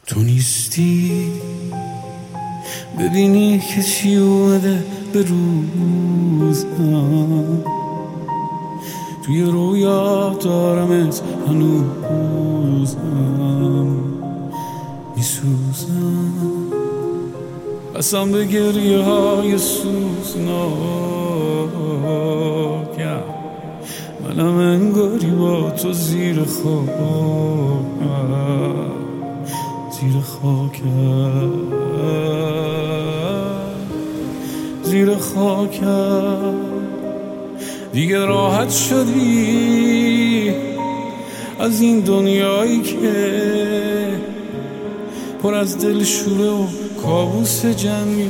تو نیستی ببینی که چی اومده به روزم، توی رویا دارمت هنوزم، میسوزم قسم به گریه های سوزناکم، منم انگاری با تو زیر خاکم، زیر خاکم، زیر خاکم. دیگه راحت شدی از این دنیایی که پر از دلشوره و کابوس جنگه.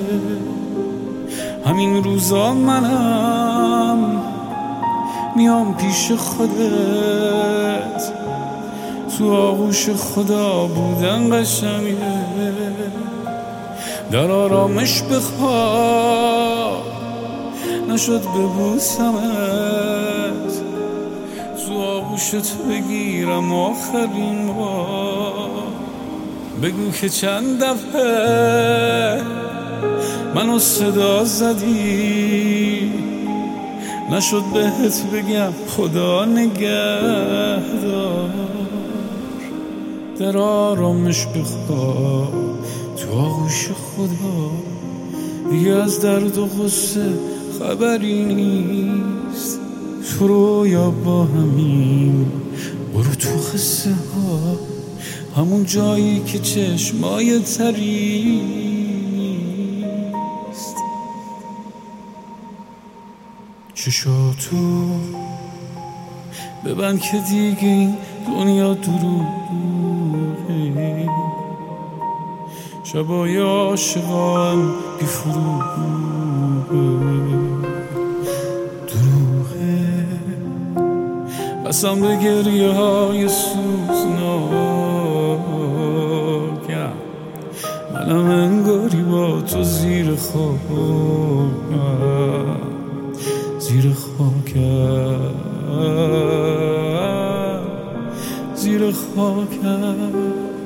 همین روزا منم میام پیش خودت، تو آغوش خدا بودن قشنگه. در آرامش بخواب نشد ببوسمت، تو آغوشت بگیرم آخرین بار. بگو که چند دفعه منو صدا زدی، نشد بهت بگم خدا نگهدار. در آرامش بخواب تو آغوش خدا، دیگه از درد و غصه خبری نیست. تو رویا با همین برو تو قصه ها، همون جایی که چشمای تری نیست. چشاتو ببند که دیگه این دنیا دروغه، شبای عاشقان بی دروغه. قسم به گریه های سوزناکم، منم انگاری با تو زیر خاکم، زیر خاکم، زیر خاکم.